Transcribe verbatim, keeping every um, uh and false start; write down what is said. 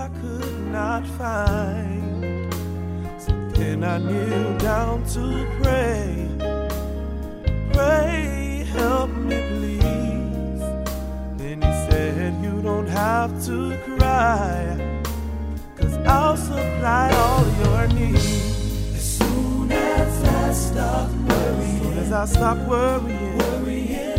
I could not find. So then I kneeled down to pray. Pray, help me please. Then he said, you don't have to cry, 'cause I'll supply all your needs. As soon as I stop worrying, As soon as I stop worrying, worrying